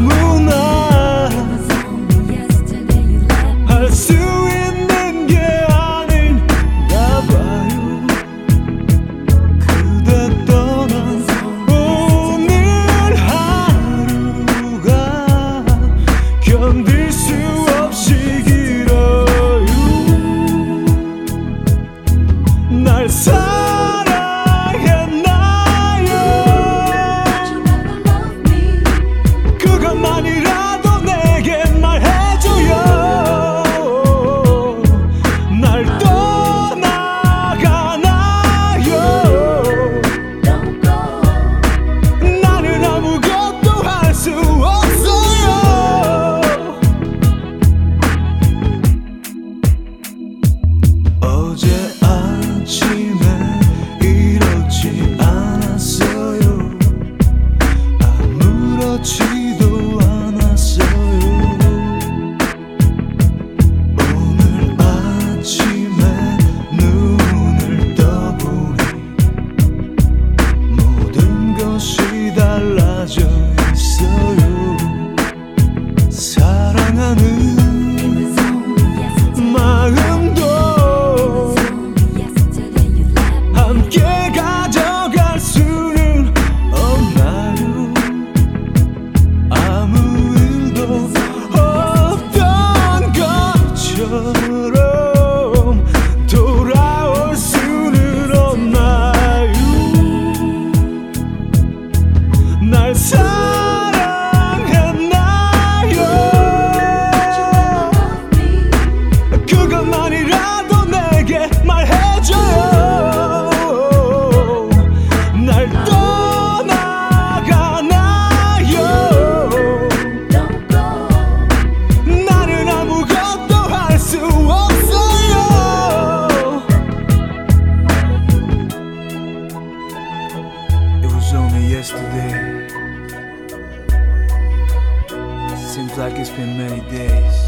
아무나 할 수 있는 게 아닌가 봐요. 그대 떠난 오늘 하루가 견딜 수 없이 길어요. 날 그것만이라도 내게 말해줘요. 날 떠나가나요. 나는 아무것도 할 수 없어요. 어제 아침에 이렇지 않았어요. 아무렇지도 않았어요. 오늘 아침에 눈을 떠보니 모든 것이 달라져 있어요. 사랑하는 마음도 함께 가져갈 수는 없나요? 아무 일도 없던 것처럼 돌아올 수는 없나요? 날 사랑했나요? 그것만이라도 내게 말해줘요. 날 떠나가나요? 나는 아무것도 할 수 없어요. It was only yesterday. Seems like it's been many days.